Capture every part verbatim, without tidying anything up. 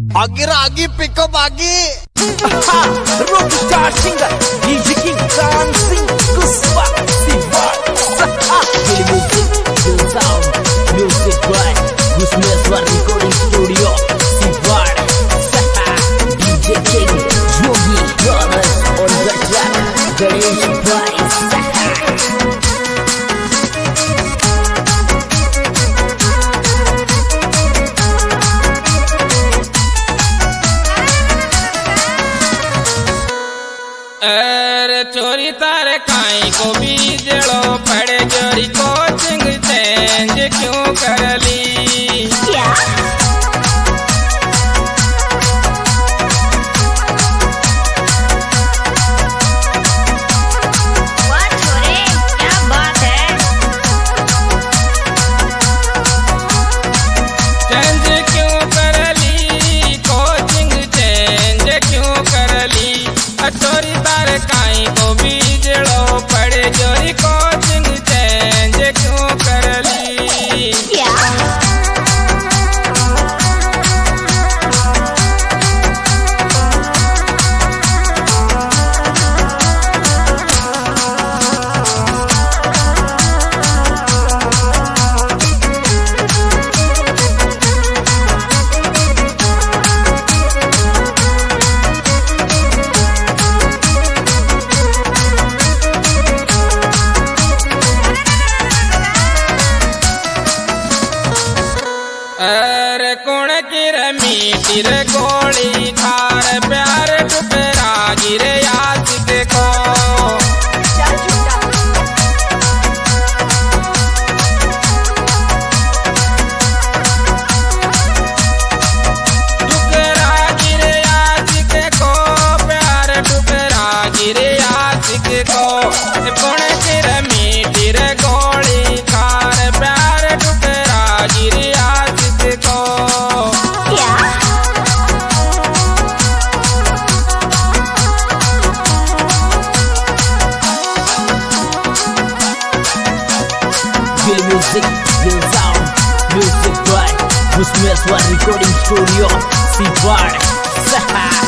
आगे आगे पिकअप आगे rock star singer DJ king Jaan Singh Kusba Siwad Dil music Dil sound music by Gusmeshwar recording studio Siwad DJ king Jogi brothers on the track Ganesh भाई अरे चोरी तारे काई को बीजड़ो पड़े जोरी कोचिंग चेंज क्यों कर ली क्या वाह छोरे क्या बात है चेंज क्यों कर ली कोचिंग चेंज क्यों कर ली चोरी तारे काई को बीजड़ो पड़े जोरी कोचिंग चेंज क्यों कर ली क्या अरे कौन की मीठी रे गोली खार प्यार टुकरा गिरे याद देखो टुकरा गिरे याद देखो प्यार टुकरा गिरे याद देखो कौन की मीठी रे गोली खार प्यार टुकरा गिरे याद देखो Dil music Dil sound music by Gusmeshwar recording studio Siwad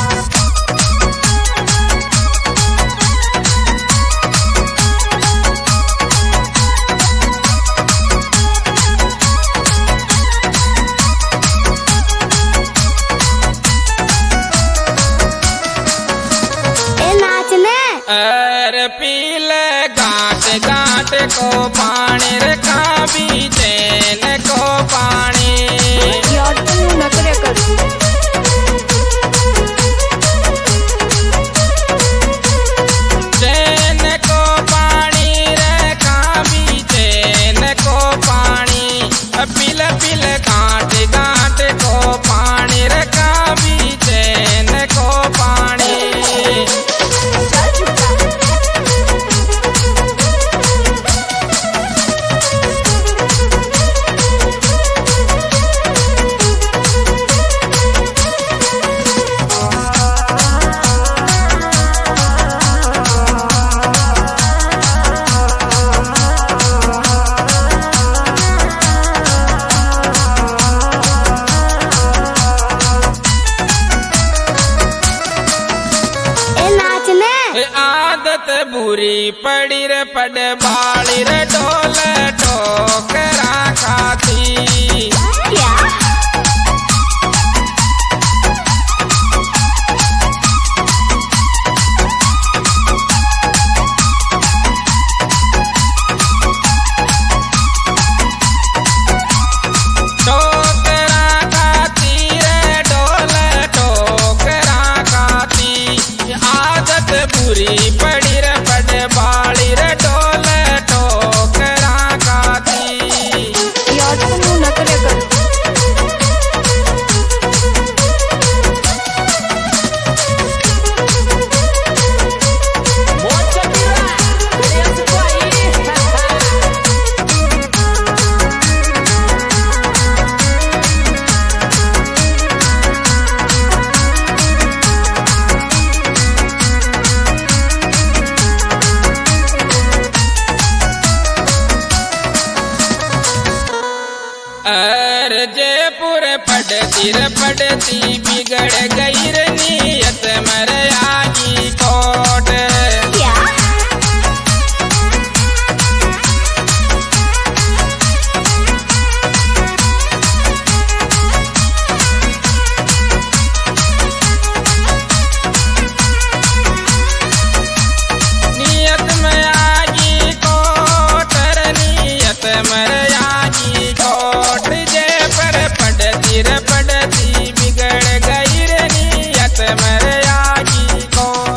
अरे पीले गांठ गांठ को पानी रखा भी चैन को पानी यार तू न करे कर चैन को पानी रखा भी चैन को पानी पीले पीले गांठ गांठ को पानी रखा भी चैन को पानी आदत बुरी पड़ी रे पड़ बाड़ी रे ढोल ठोकरा खाती ठोकरा खाती रे ढोल ठोकरा खाती आदत बुरी पड़ी रे पड़ बाड़ी रे ढोल ठोकरा खाती यार जयपुर पढ़ती रे पढ़ती बिगड़ गई रे नीयत मर आगी कोट। क्या? नियत में आगी कोट रे नियत मर आगी कोट। जयपुर पढ़ती रे पढ़ती बिगड़ गई रे नियत मर आगी कोट।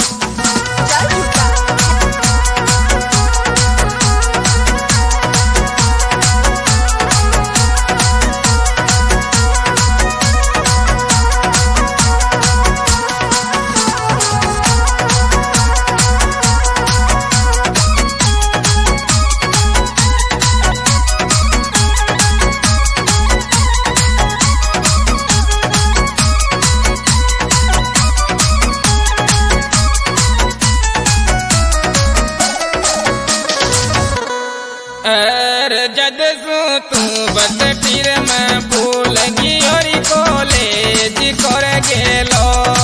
अरे जद सू तू बदटीर में भूल गई और कॉलेज कर गेलो।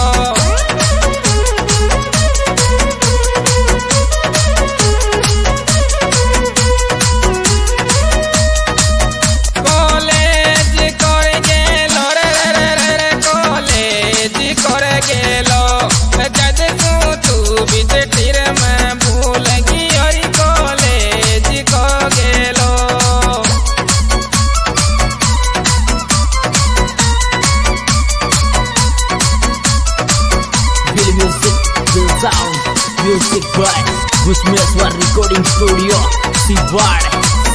कॉलेज कर गेलो रे रे रे रे कॉलेज कर गेलो। जद सू तू बदटीर में भूल गई और कॉलेज को गेलो। Feel music, feel sound. Music by Busmeswar Recording Studio. Siwar.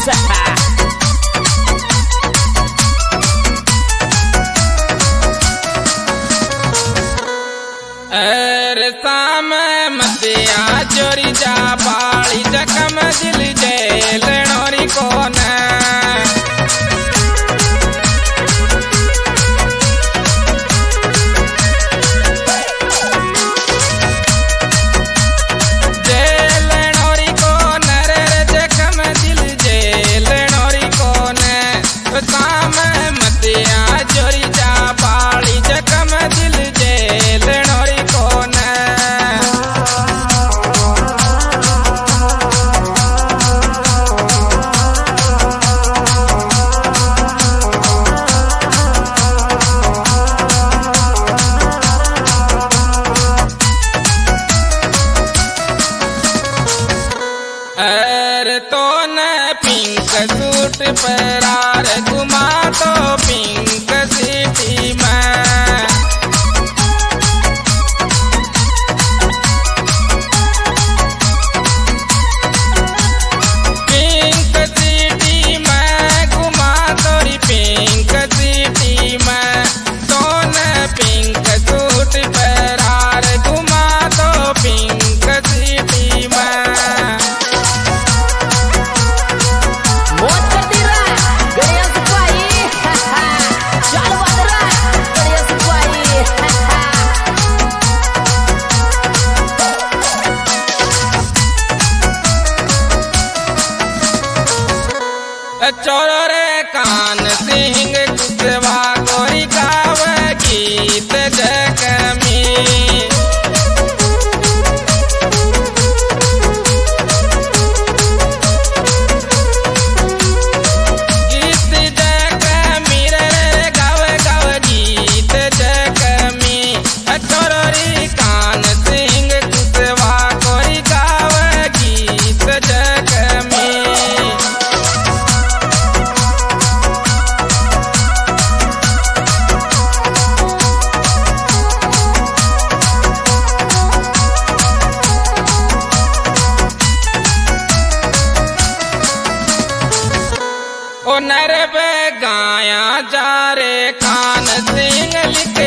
अरे साम मतिया चोरी जा बाली जखम दिल जेल नोरी कोन। जेल नोरी कोन रे रे जखम दिल जेल नोरी कोन। साम मतिया चोरी जा बाली जखम दिल जेल नोरी कोन। अरे तो न पिंक सूट परार घुमा तो पिंक सिटी में। पिंक सिटी में घुमा तोरी पिंक सिटी में। तो न पिंक सूट परार घुमा तो पिंक सिटी में। मौज कर दी रे गणेश सिपाही। चल बंद रे गणेश सिपाही। चोरो रे कान सिंह कुशवा गोरी गाव गीत जगमी। गीत जगमी रे रे गाव गाव गीत जगमी। चोरो रे कान सिंह कुशवा गोरी गाव गीत जगमी। ओ नरब गाया जा रे खान सिंह लिख